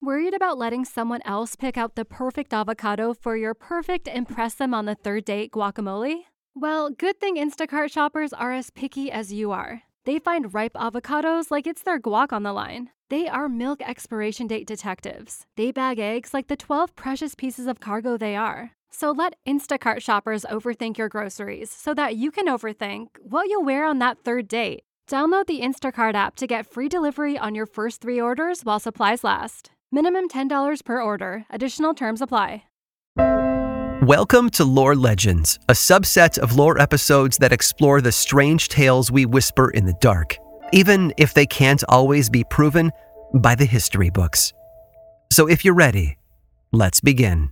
Worried about letting someone else pick out the perfect avocado for your perfect impress them on the third date guacamole? Well, good thing Instacart shoppers are as picky as you are. They find ripe avocados like it's their guac on the line. They are milk expiration date detectives. They bag eggs like the 12 precious pieces of cargo they are. So let Instacart shoppers overthink your groceries so that you can overthink what you'll wear on that third date. Download the Instacart app to get free delivery on your first 3 orders while supplies last. Minimum $10 per order. Additional terms apply. Welcome to Lore Legends, a subset of lore episodes that explore the strange tales we whisper in the dark, even if they can't always be proven by the history books. So if you're ready, let's begin.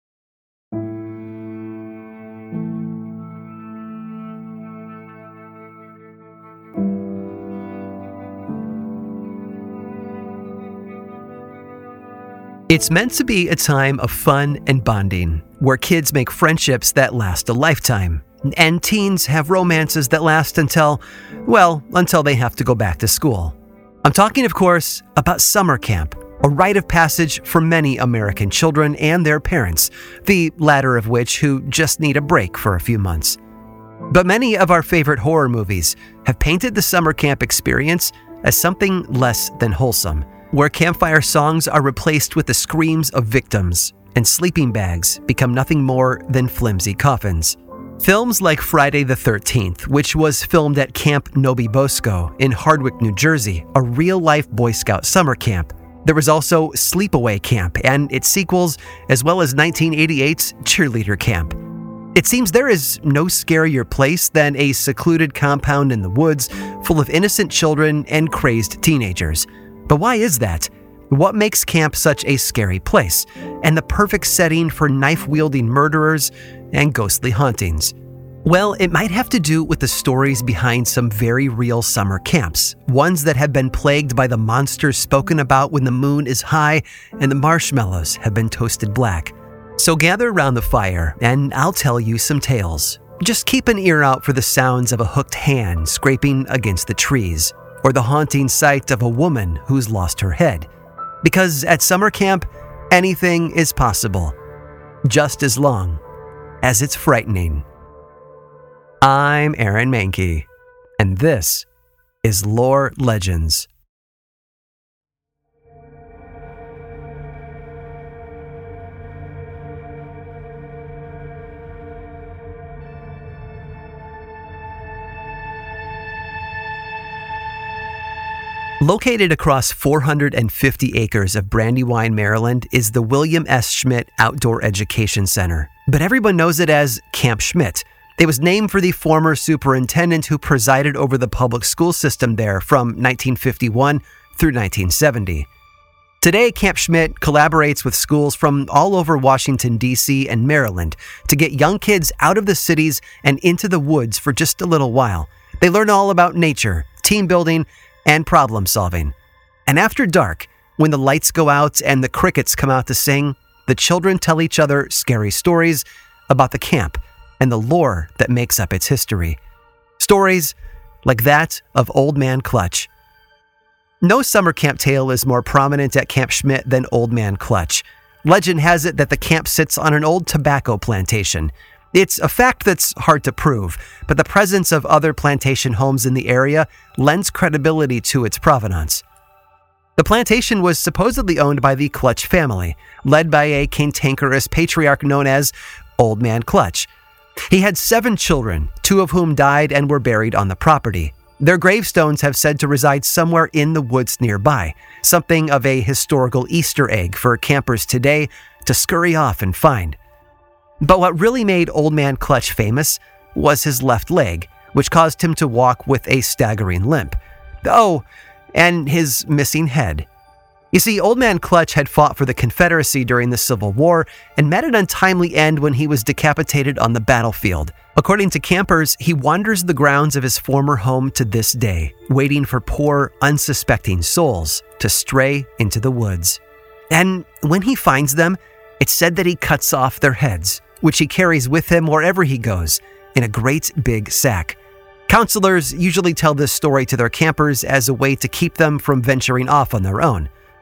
It's meant to be a time of fun and bonding, where kids make friendships that last a lifetime, and teens have romances that last until they have to go back to school. I'm talking, of course, about summer camp, a rite of passage for many American children and their parents, the latter of which who just need a break for a few months. But many of our favorite horror movies have painted the summer camp experience as something less than wholesome, where campfire songs are replaced with the screams of victims, and sleeping bags become nothing more than flimsy coffins. Films like Friday the 13th, which was filmed at Camp Novi Bosco in Hardwick, New Jersey, a real-life Boy Scout summer camp. There was also Sleepaway Camp and its sequels, as well as 1988's Cheerleader Camp. It seems there is no scarier place than a secluded compound in the woods full of innocent children and crazed teenagers. But why is that? What makes camp such a scary place, and the perfect setting for knife-wielding murderers and ghostly hauntings? Well, it might have to do with the stories behind some very real summer camps, ones that have been plagued by the monsters spoken about when the moon is high and the marshmallows have been toasted black. So gather around the fire, and I'll tell you some tales. Just keep an ear out for the sounds of a hooked hand scraping against the trees, or the haunting sight of a woman who's lost her head. Because at summer camp, anything is possible, just as long as it's frightening. I'm Aaron Mahnke, and this is Lore Legends. Located across 450 acres of Brandywine, Maryland, is the William S. Schmidt Outdoor Education Center, but everyone knows it as Camp Schmidt. It was named for the former superintendent who presided over the public school system there from 1951 through 1970. Today, Camp Schmidt collaborates with schools from all over Washington, D.C. and Maryland to get young kids out of the cities and into the woods for just a little while. They learn all about nature, team building, and problem solving. And after dark, when the lights go out and the crickets come out to sing, the children tell each other scary stories about the camp and the lore that makes up its history. Stories like that of Old Man Clutch. No summer camp tale is more prominent at Camp Schmidt than Old Man Clutch. Legend has it that the camp sits on an old tobacco plantation. It's a fact that's hard to prove, but the presence of other plantation homes in the area lends credibility to its provenance. The plantation was supposedly owned by the Clutch family, led by a cantankerous patriarch known as Old Man Clutch. He had 7 children, 2 of whom died and were buried on the property. Their gravestones have said to reside somewhere in the woods nearby, something of a historical Easter egg for campers today to scurry off and find. But what really made Old Man Clutch famous was his left leg, which caused him to walk with a staggering limp. Oh, and his missing head. You see, Old Man Clutch had fought for the Confederacy during the Civil War and met an untimely end when he was decapitated on the battlefield. According to campers, he wanders the grounds of his former home to this day, waiting for poor, unsuspecting souls to stray into the woods. And when he finds them, it's said that he cuts off their heads, which he carries with him wherever he goes, in a great big sack. Counselors usually tell this story to their campers as a way to keep them from venturing off on their own.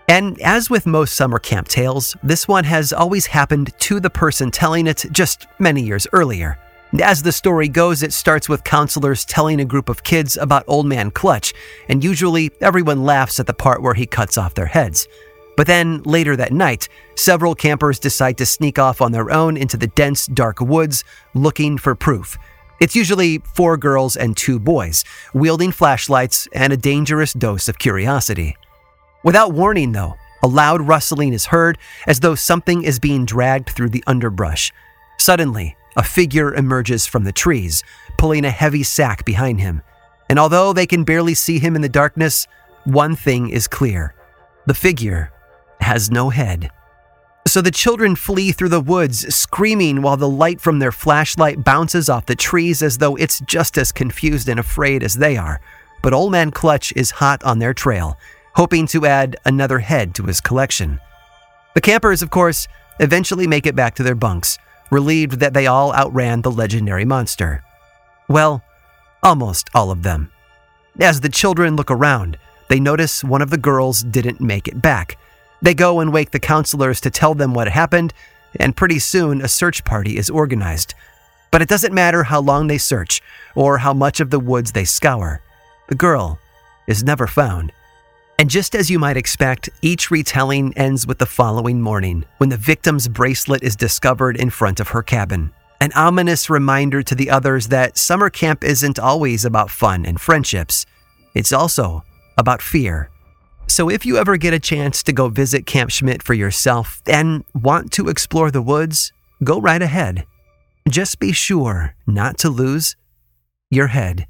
And as with most summer camp tales, this one has always happened to the person telling it just many years earlier. As the story goes, it starts with counselors telling a group of kids about Old Man Clutch, and usually everyone laughs at the part where he cuts off their heads. But then, later that night, several campers decide to sneak off on their own into the dense, dark woods, looking for proof. It's usually 4 girls and 2 boys, wielding flashlights and a dangerous dose of curiosity. Without warning, though, a loud rustling is heard as though something is being dragged through the underbrush. Suddenly, a figure emerges from the trees, pulling a heavy sack behind him. And although they can barely see him in the darkness, one thing is clear. The figure has no head. So the children flee through the woods, screaming while the light from their flashlight bounces off the trees as though it's just as confused and afraid as they are. But Old Man Clutch is hot on their trail, hoping to add another head to his collection. The campers, of course, eventually make it back to their bunks, relieved that they all outran the legendary monster. Well, almost all of them. As the children look around, they notice one of the girls didn't make it back. They go and wake the counselors to tell them what happened, and pretty soon a search party is organized. But it doesn't matter how long they search or how much of the woods they scour. The girl is never found. And just as you might expect, each retelling ends with the following morning, when the victim's bracelet is discovered in front of her cabin. An ominous reminder to the others that summer camp isn't always about fun and friendships. It's also about fear. So if you ever get a chance to go visit Camp Schmidt for yourself and want to explore the woods, go right ahead. Just be sure not to lose your head.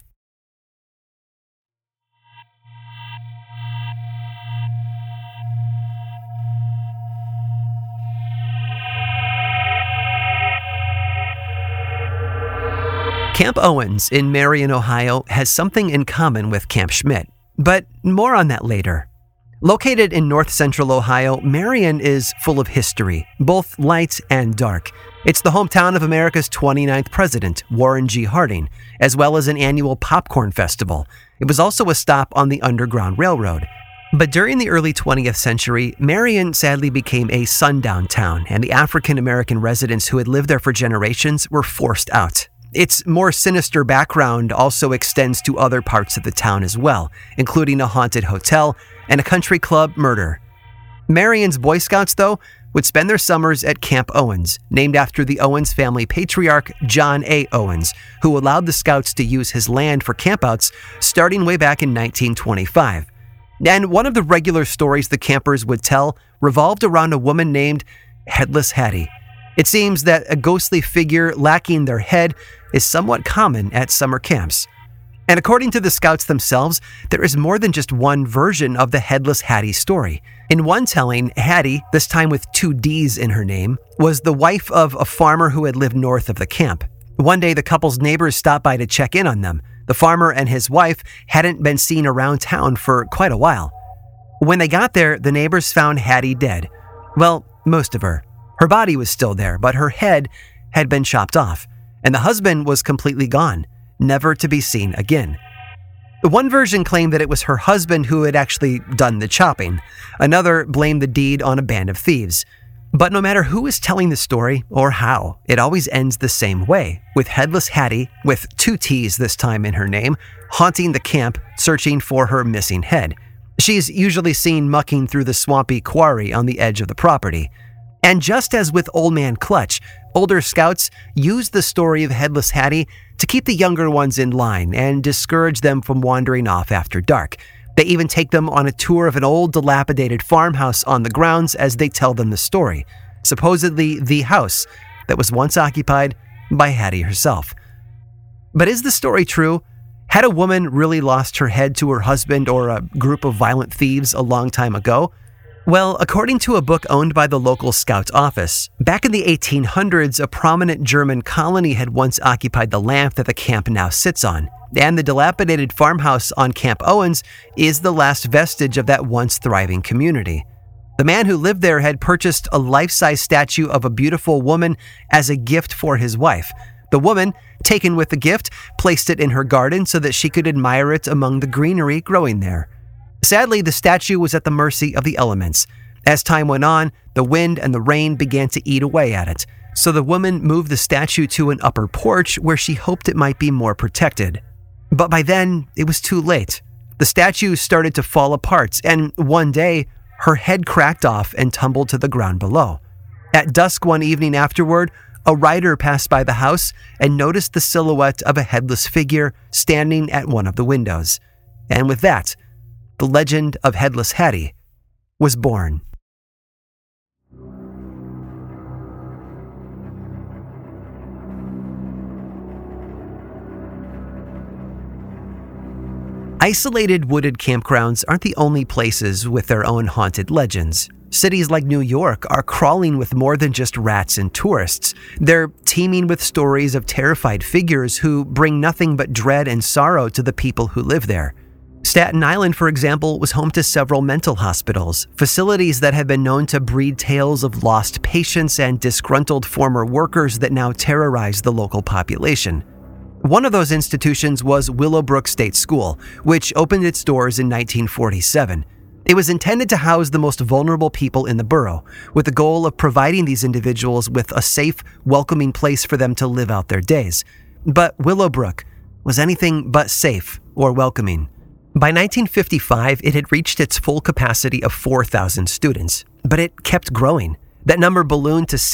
Camp Owens in Marion, Ohio has something in common with Camp Schmidt, but more on that later. Located in north-central Ohio, Marion is full of history, both light and dark. It's the hometown of America's 29th president, Warren G. Harding, as well as an annual popcorn festival. It was also a stop on the Underground Railroad. But during the early 20th century, Marion sadly became a sundown town, and the African-American residents who had lived there for generations were forced out. Its more sinister background also extends to other parts of the town as well, including a haunted hotel and a country club murder. Marion's Boy Scouts, though, would spend their summers at Camp Owens, named after the Owens family patriarch John A. Owens, who allowed the Scouts to use his land for campouts starting way back in 1925. And one of the regular stories the campers would tell revolved around a woman named Headless Hattie. It seems that a ghostly figure lacking their head is somewhat common at summer camps. And according to the Scouts themselves, there is more than just one version of the Headless Hattie story. In one telling, Hattie, this time with 2 D's in her name, was the wife of a farmer who had lived north of the camp. One day, the couple's neighbors stopped by to check in on them. The farmer and his wife hadn't been seen around town for quite a while. When they got there, the neighbors found Hattie dead. Well, most of her. Her body was still there, but her head had been chopped off, and the husband was completely gone, never to be seen again. One version claimed that it was her husband who had actually done the chopping. Another blamed the deed on a band of thieves. But no matter who is telling the story or how, it always ends the same way, with Headless Hattie, with 2 T's this time in her name, haunting the camp, searching for her missing head. She's usually seen mucking through the swampy quarry on the edge of the property. And just as with Old Man Clutch, older Scouts used the story of Headless Hattie to keep the younger ones in line and discourage them from wandering off after dark. They even take them on a tour of an old dilapidated farmhouse on the grounds as they tell them the story, supposedly the house that was once occupied by Hattie herself. But is the story true? Had a woman really lost her head to her husband or a group of violent thieves a long time ago? Well, according to a book owned by the local Scout office, back in the 1800s, a prominent German colony had once occupied the land that the camp now sits on. And the dilapidated farmhouse on Camp Owens is the last vestige of that once thriving community. The man who lived there had purchased a life-size statue of a beautiful woman as a gift for his wife. The woman, taken with the gift, placed it in her garden so that she could admire it among the greenery growing there. Sadly, the statue was at the mercy of the elements. As time went on, the wind and the rain began to eat away at it, so the woman moved the statue to an upper porch where she hoped it might be more protected. But by then, it was too late. The statue started to fall apart, and one day, her head cracked off and tumbled to the ground below. At dusk one evening afterward, a rider passed by the house and noticed the silhouette of a headless figure standing at one of the windows. And with that, the legend of Headless Hattie was born. Isolated wooded campgrounds aren't the only places with their own haunted legends. Cities like New York are crawling with more than just rats and tourists. They're teeming with stories of terrified figures who bring nothing but dread and sorrow to the people who live there. Staten Island, for example, was home to several mental hospitals, facilities that have been known to breed tales of lost patients and disgruntled former workers that now terrorize the local population. One of those institutions was Willowbrook State School, which opened its doors in 1947. It was intended to house the most vulnerable people in the borough, with the goal of providing these individuals with a safe, welcoming place for them to live out their days. But Willowbrook was anything but safe or welcoming. By 1955, it had reached its full capacity of 4,000 students, but it kept growing. That number ballooned to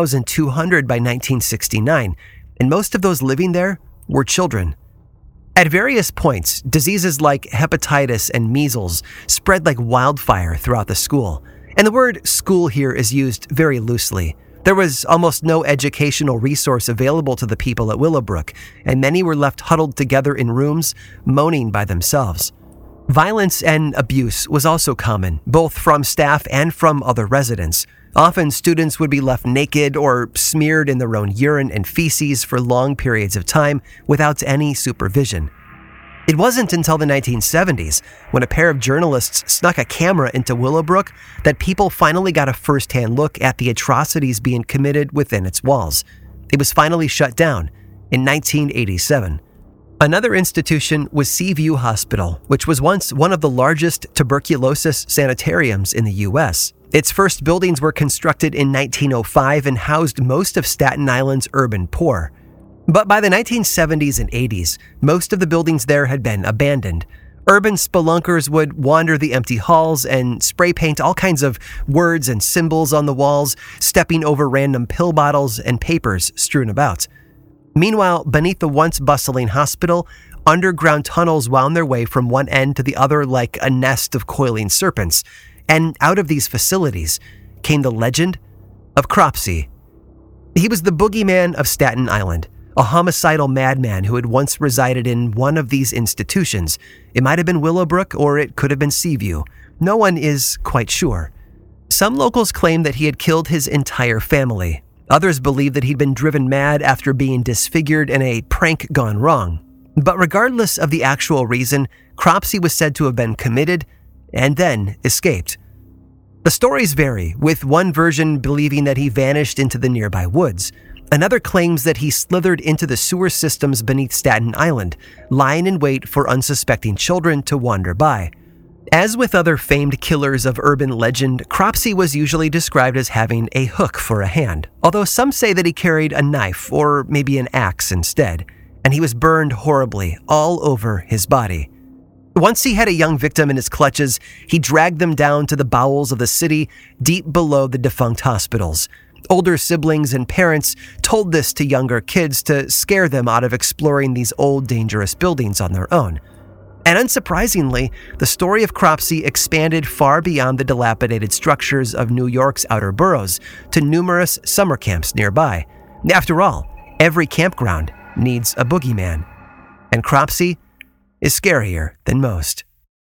6,200 by 1969, and most of those living there were children. At various points, diseases like hepatitis and measles spread like wildfire throughout the school. And the word school here is used very loosely. There was almost no educational resource available to the people at Willowbrook, and many were left huddled together in rooms, moaning by themselves. Violence and abuse was also common, both from staff and from other residents. Often, students would be left naked or smeared in their own urine and feces for long periods of time without any supervision. It wasn't until the 1970s, when a pair of journalists snuck a camera into Willowbrook, that people finally got a first-hand look at the atrocities being committed within its walls. It was finally shut down in 1987. Another institution was Seaview Hospital, which was once one of the largest tuberculosis sanitariums in the U.S. Its first buildings were constructed in 1905 and housed most of Staten Island's urban poor. But by the 1970s and 80s, most of the buildings there had been abandoned. Urban spelunkers would wander the empty halls and spray paint all kinds of words and symbols on the walls, stepping over random pill bottles and papers strewn about. Meanwhile, beneath the once bustling hospital, underground tunnels wound their way from one end to the other like a nest of coiling serpents. And out of these facilities came the legend of Cropsey. He was the boogeyman of Staten Island, a homicidal madman who had once resided in one of these institutions. It might have been Willowbrook or it could have been Seaview. No one is quite sure. Some locals claim that he had killed his entire family. Others believe that he'd been driven mad after being disfigured in a prank gone wrong. But regardless of the actual reason, Cropsey was said to have been committed and then escaped. The stories vary, with one version believing that he vanished into the nearby woods. Another claims that he slithered into the sewer systems beneath Staten Island, lying in wait for unsuspecting children to wander by. As with other famed killers of urban legend, Cropsey was usually described as having a hook for a hand, although some say that he carried a knife or maybe an axe instead, and he was burned horribly all over his body. Once he had a young victim in his clutches, he dragged them down to the bowels of the city, deep below the defunct hospitals. Older siblings and parents told this to younger kids to scare them out of exploring these old, dangerous buildings on their own. And unsurprisingly, the story of Cropsey expanded far beyond the dilapidated structures of New York's outer boroughs to numerous summer camps nearby. After all, every campground needs a boogeyman, and Cropsey is scarier than most.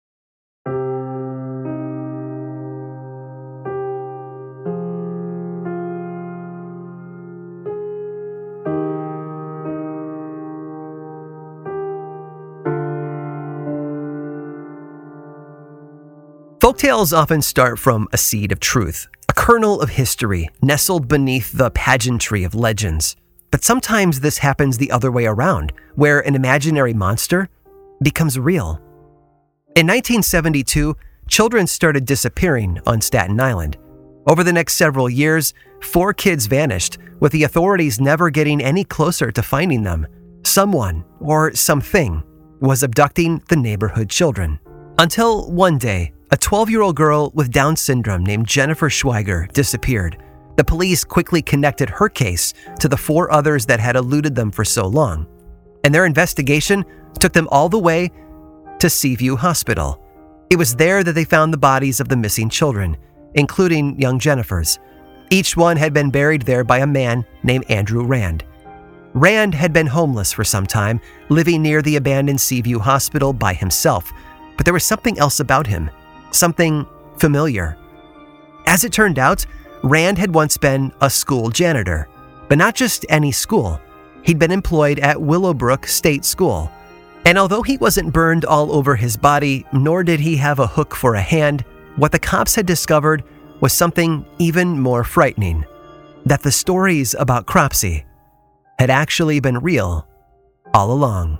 Folktales often start from a seed of truth, a kernel of history nestled beneath the pageantry of legends. But sometimes this happens the other way around, where an imaginary monster becomes real. In 1972, children started disappearing on Staten Island. Over the next several years, 4 kids vanished, with the authorities never getting any closer to finding them. Someone, or something, was abducting the neighborhood children. Until one day, a 12-year-old girl with Down syndrome named Jennifer Schweiger disappeared. The police quickly connected her case to the 4 others that had eluded them for so long. And their investigation took them all the way to Seaview Hospital. It was there that they found the bodies of the missing children, including young Jennifer's. Each one had been buried there by a man named Andrew Rand. Rand had been homeless for some time, living near the abandoned Seaview Hospital by himself, but there was something else about him, something familiar. As it turned out, Rand had once been a school janitor, but not just any school. He'd been employed at Willowbrook State School. And although he wasn't burned all over his body, nor did he have a hook for a hand, what the cops had discovered was something even more frightening: that the stories about Cropsey had actually been real all along.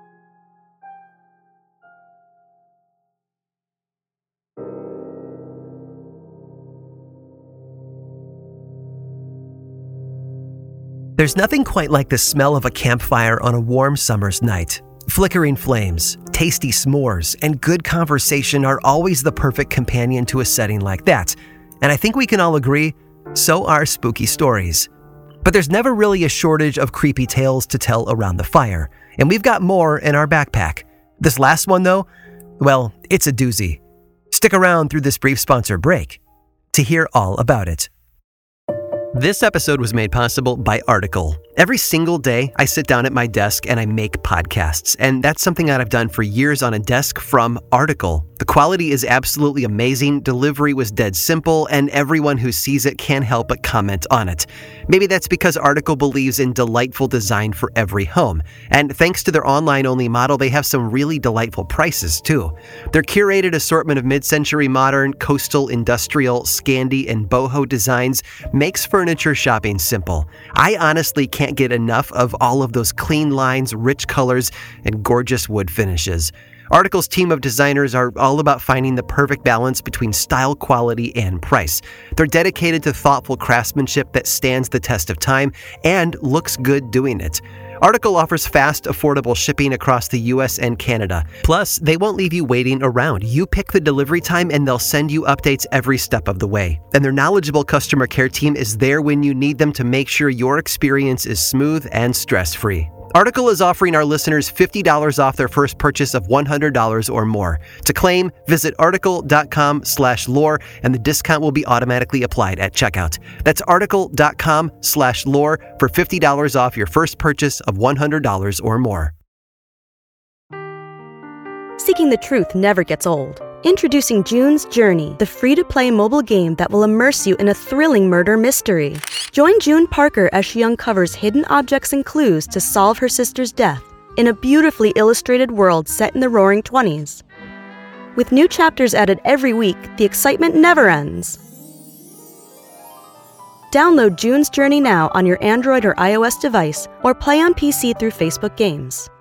There's nothing quite like the smell of a campfire on a warm summer's night. Flickering flames, tasty s'mores, and good conversation are always the perfect companion to a setting like that. And I think we can all agree, so are spooky stories. But there's never really a shortage of creepy tales to tell around the fire, and we've got more in our backpack. This last one, though, well, it's a doozy. Stick around through this brief sponsor break to hear all about it. This episode was made possible by Article. Every single day, I sit down at my desk and I make podcasts, and that's something that I've done for years on a desk from Article. The quality is absolutely amazing, delivery was dead simple, and everyone who sees it can't help but comment on it. Maybe that's because Article believes in delightful design for every home, and thanks to their online-only model, they have some really delightful prices, too. Their curated assortment of mid-century modern, coastal, industrial, Scandi, and boho designs makes furniture shopping simple. I honestly can't get enough of all of those clean lines, rich colors, and gorgeous wood finishes. Article's team of designers are all about finding the perfect balance between style, quality, and price. They're dedicated to thoughtful craftsmanship that stands the test of time and looks good doing it. Article offers fast, affordable shipping across the US and Canada. Plus, they won't leave you waiting around. You pick the delivery time and they'll send you updates every step of the way. And their knowledgeable customer care team is there when you need them to make sure your experience is smooth and stress-free. Article is offering our listeners $50 off their first purchase of $100 or more. To claim, visit article.com/lore and the discount will be automatically applied at checkout. That's article.com/lore for $50 off your first purchase of $100 or more. Seeking the truth never gets old. Introducing June's Journey, the free-to-play mobile game that will immerse you in a thrilling murder mystery. Join June Parker as she uncovers hidden objects and clues to solve her sister's death in a beautifully illustrated world set in the Roaring '20s. With new chapters added every week, the excitement never ends. Download June's Journey now on your Android or iOS device, or play on PC through Facebook Games.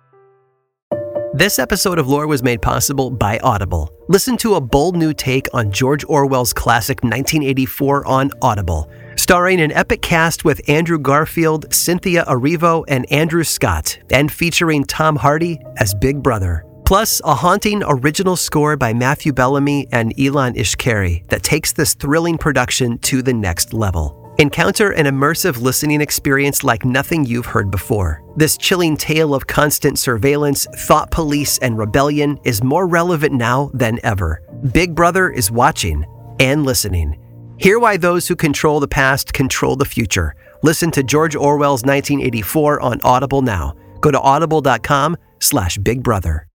This episode of Lore was made possible by Audible. Listen to a bold new take on George Orwell's classic 1984 on Audible. Starring an epic cast with Andrew Garfield, Cynthia Erivo, and Andrew Scott, and featuring Tom Hardy as Big Brother. Plus, a haunting original score by Matthew Bellamy and Ilan Ishkari that takes this thrilling production to the next level. Encounter an immersive listening experience like nothing you've heard before. This chilling tale of constant surveillance, thought police, and rebellion is more relevant now than ever. Big Brother is watching and listening. Hear why those who control the past control the future. Listen to George Orwell's 1984 on Audible now. Go to audible.com/bigbrother.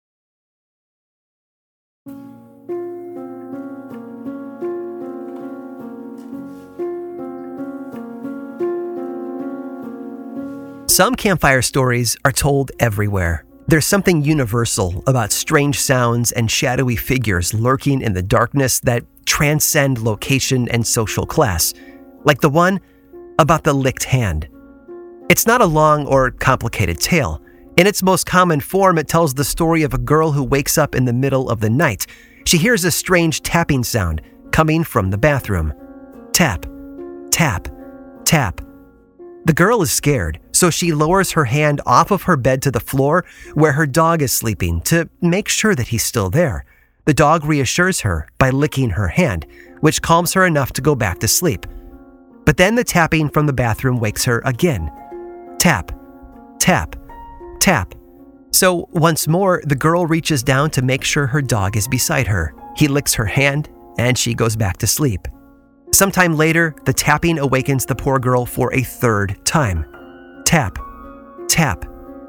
Some campfire stories are told everywhere. There's something universal about strange sounds and shadowy figures lurking in the darkness that transcend location and social class, like the one about the licked hand. It's not a long or complicated tale. In its most common form, it tells the story of a girl who wakes up in the middle of the night. She hears a strange tapping sound coming from the bathroom. Tap, tap, tap. The girl is scared, so she lowers her hand off of her bed to the floor where her dog is sleeping to make sure that he's still there. The dog reassures her by licking her hand, which calms her enough to go back to sleep. But then the tapping from the bathroom wakes her again. Tap, tap, tap. So once more, the girl reaches down to make sure her dog is beside her. He licks her hand, and she goes back to sleep. Sometime later, the tapping awakens the poor girl for a third time. Tap, tap,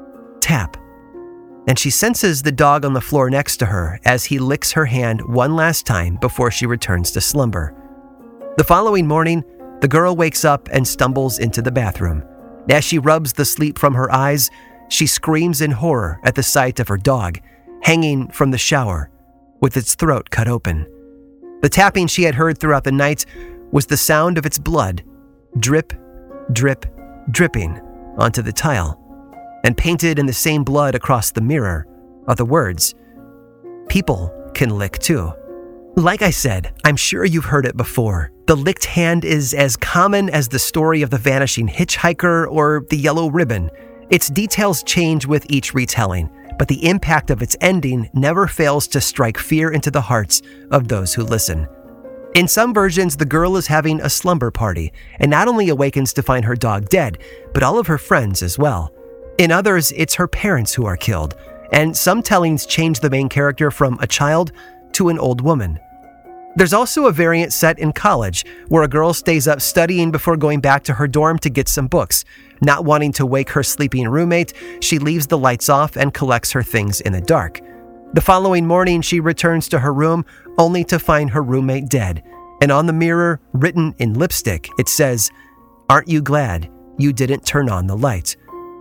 tap. And she senses the dog on the floor next to her as he licks her hand one last time before she returns to slumber. The following morning, the girl wakes up and stumbles into the bathroom. As she rubs the sleep from her eyes, she screams in horror at the sight of her dog, hanging from the shower, with its throat cut open. The tapping she had heard throughout the night was the sound of its blood, drip, drip, dripping onto the tile. And painted in the same blood across the mirror are the words, "People can lick too." Like I said, I'm sure you've heard it before. The licked hand is as common as the story of the vanishing hitchhiker or the yellow ribbon. Its details change with each retelling, but the impact of its ending never fails to strike fear into the hearts of those who listen. In some versions, the girl is having a slumber party and not only awakens to find her dog dead, but all of her friends as well. In others, it's her parents who are killed, and some tellings change the main character from a child to an old woman. There's also a variant set in college, where a girl stays up studying before going back to her dorm to get some books. Not wanting to wake her sleeping roommate, she leaves the lights off and collects her things in the dark. The following morning, she returns to her room only to find her roommate dead, and on the mirror, written in lipstick, it says, "Aren't you glad you didn't turn on the light?"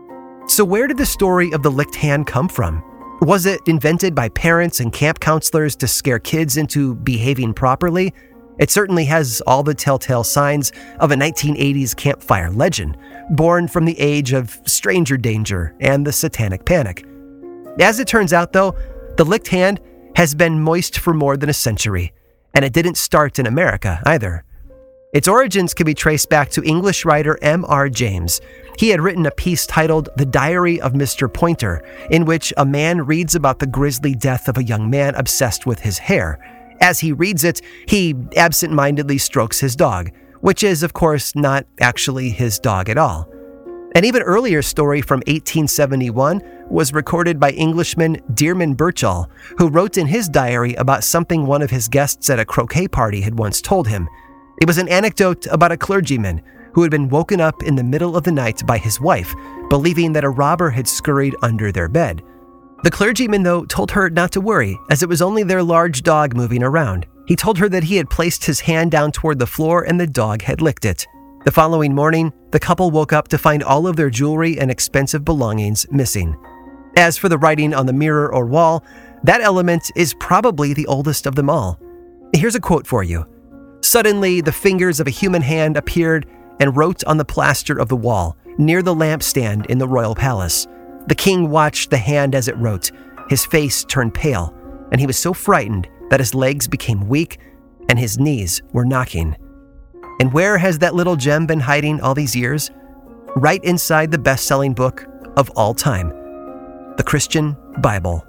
So where did the story of the licked hand come from? Was it invented by parents and camp counselors to scare kids into behaving properly? It certainly has all the telltale signs of a 1980s campfire legend, born from the age of stranger danger and the satanic panic. As it turns out, though, the licked hand has been moist for more than a century, and it didn't start in America either. Its origins can be traced back to English writer M.R. James. He had written a piece titled The Diary of Mr. Pointer, in which a man reads about the grisly death of a young man obsessed with his hair. As he reads it, he absent-mindedly strokes his dog, which is, of course, not actually his dog at all. An even earlier story from 1871 was recorded by Englishman Dearman Birchall, who wrote in his diary about something one of his guests at a croquet party had once told him. It was an anecdote about a clergyman who had been woken up in the middle of the night by his wife, believing that a robber had scurried under their bed. The clergyman, though, told her not to worry, as it was only their large dog moving around. He told her that he had placed his hand down toward the floor and the dog had licked it. The following morning, the couple woke up to find all of their jewelry and expensive belongings missing. As for the writing on the mirror or wall, that element is probably the oldest of them all. Here's a quote for you. "Suddenly, the fingers of a human hand appeared and wrote on the plaster of the wall, near the lampstand in the royal palace. The king watched the hand as it wrote. His face turned pale, and he was so frightened that his legs became weak and his knees were knocking." And where has that little gem been hiding all these years? Right inside the best-selling book of all time, the Christian Bible.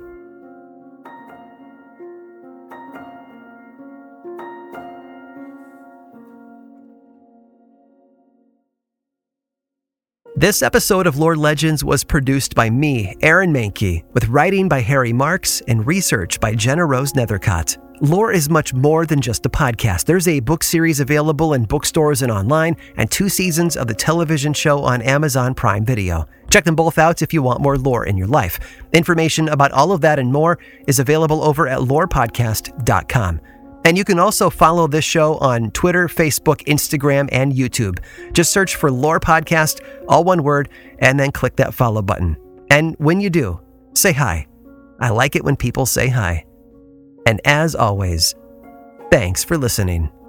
This episode of Lore Legends was produced by me, Aaron Mahnke, with writing by Harry Marks and research by Jenna Rose Nethercott. Lore is much more than just a podcast. There's a book series available in bookstores and online, and 2 seasons of the television show on Amazon Prime Video. Check them both out if you want more lore in your life. Information about all of that and more is available over at lorepodcast.com. And you can also follow this show on Twitter, Facebook, Instagram, and YouTube. Just search for Lore Podcast, all one word, and then click that follow button. And when you do, say hi. I like it when people say hi. And as always, thanks for listening.